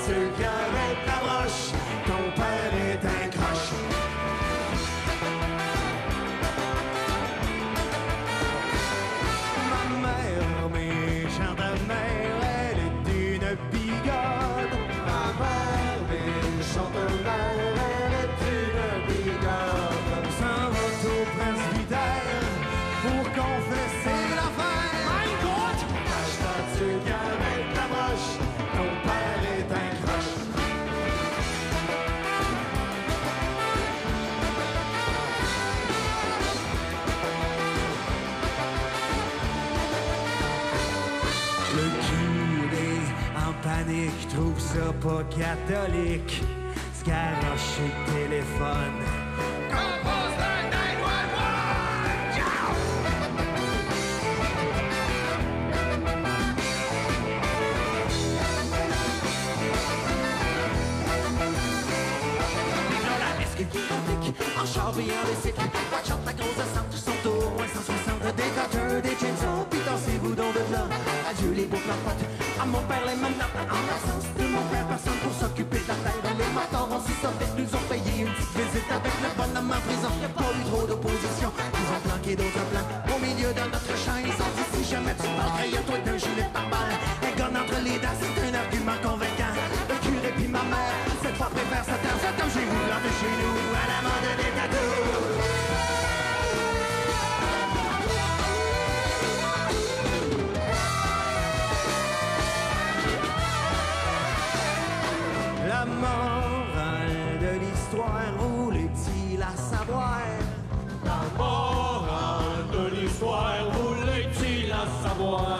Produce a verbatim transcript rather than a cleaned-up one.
tu le cœur avec ta broche, ton père est un croche. Ma mère, méchante mère, elle est une bigode. Ma mère, méchante mère, elle est une bigode. S'en va au presbytère pour confesser l'affaire. My God! Lâche-toi du cœur avec ta broche, ton père est un croche. Le curé en panique trouve ça pas catholique. Se garoche le téléphone. Compose le neuf un un! Ciao! La esquive qui complique, en char et en bicycle. Watch out, ta grosse ascente, son tour, moins cent soixante. Des cutters, des chainsaws, pis dansez-vous donc de là. Adieu les beaux plans potes, à mon père les menottes. En l'absence de mon père, personne pour s'occuper de la terre. Les motards ont su sauver, nous ont payé une petite visite avec le bonhomme en prison. Y'a pas eu trop d'opposition, ils ont planqué d'autres plans. Au milieu de notre champ, ils ont dit si jamais tu parlerais, y'a toi d'un gilet par balle. Un gun entre les dents, c'est un argument convaincant. Le curé pis ma mère, cette fois préfère sa terre. C'est comme j'ai voulu rentrer chez nous, à la mode des tatous. La morale de l'histoire, voulait-il la savoir? La morale de l'histoire, voulait-il la savoir?